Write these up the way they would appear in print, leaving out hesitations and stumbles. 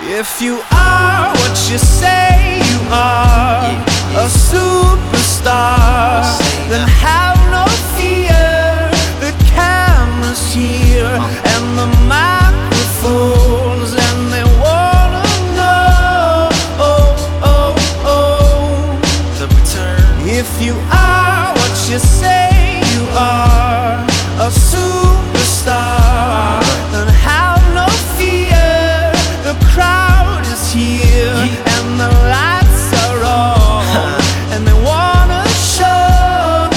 If you are what you say you are, a superstar, then have no fear. The camera's here and the microphones, and they wanna know, the return. If you are what you say you are, a superstar, then have no fear. The crowd is here and the lights are on, and they wanna show,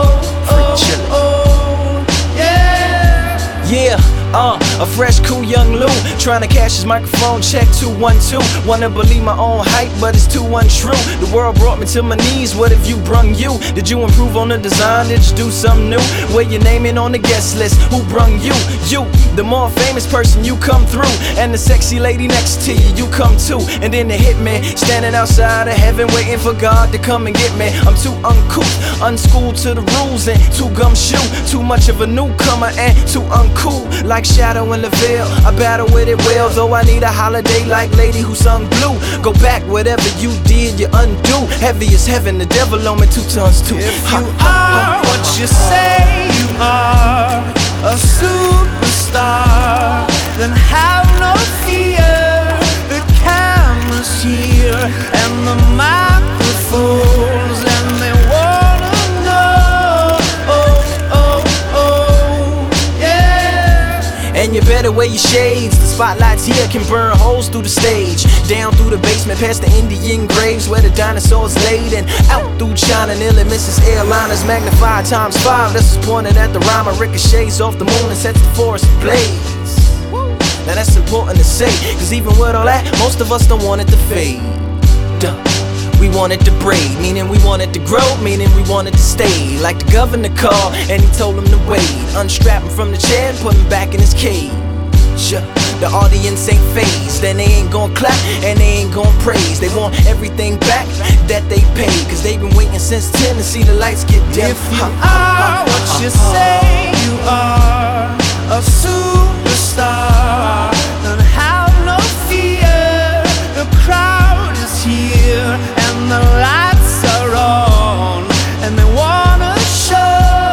yeah. A fresh, cool young Lou, trying to cash his microphone check 212. Wanna believe my own hype, but it's too untrue. The world brought me to my knees, what have you brung you? Did you improve on the design, did you do something new? Where your name in on the guest list, who brung you? You, the more famous person, you come through. And the sexy lady next to you, you come too. And then the hitman, standing outside of heaven, waiting for God to come and get me. I'm too uncouth, unschooled to the rules, and too gumshoe. Too much of a newcomer and too uncool. Like Shadow in the veil, I battle with it well. Though I need a holiday like Lady who sung Blue. Go back, whatever you did, you undo. Heavy as heaven, the devil on me 2 tons too. If you are what you say you are, a superstar, then have no fear. The camera's here and the microphones, and they wanna know, yeah. And you better wear your shades. The spotlights here can burn holes through the stage. Down through the basement, past the Indian graves where the dinosaurs laid, and out through China, nearly misses airliners. Magnified ×5, this is pointed at the rhyme. Ricochets off the moon and sets the forest ablaze. Now that's important to say, cause even with all that, most of us don't want it to fade. We want it to braid, meaning we want it to grow, meaning we want it to stay. Like the governor called and he told him to wait. Unstrap him from the chair and put him back in his cage. The audience ain't phased, then they ain't gon' clap and they ain't gon' praise. They want everything back that they paid, cause they've been waiting since 10 to see the lights get dim. If you are what you say you are, a superstar, then have no fear. The crowd is here and the lights are on, and they wanna show,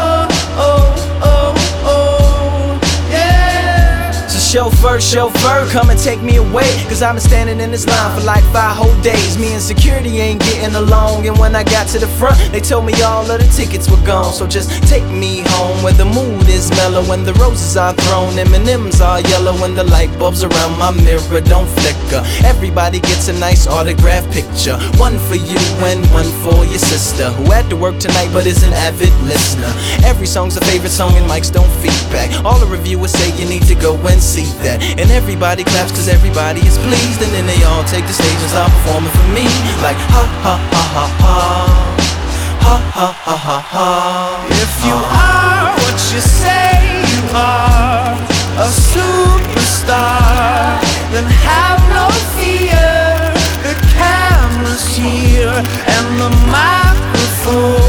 yeah. So chauffeur, come and take me away, cause I've been standing in this line for like 5 whole days. Me and security ain't getting along, and when I got to the front, they told me all of the tickets were gone. So just take me home where the mood is mellow, when the roses are thrown, M&M's are yellow, when the light bulbs around my mirror don't flicker. Everybody gets a nice autograph picture, one for you and one for your sister, who had to work tonight but is an avid listener. Every song's a favorite song and mics don't feedback. All the reviewers say you need to go and see that. And everybody claps cause everybody is pleased, and then they all take the stage and start performing for me. Like ha ha ha ha ha, ha ha ha ha ha. If you are what you say you are, a superstar, then have no fear. The camera's here and the microphone,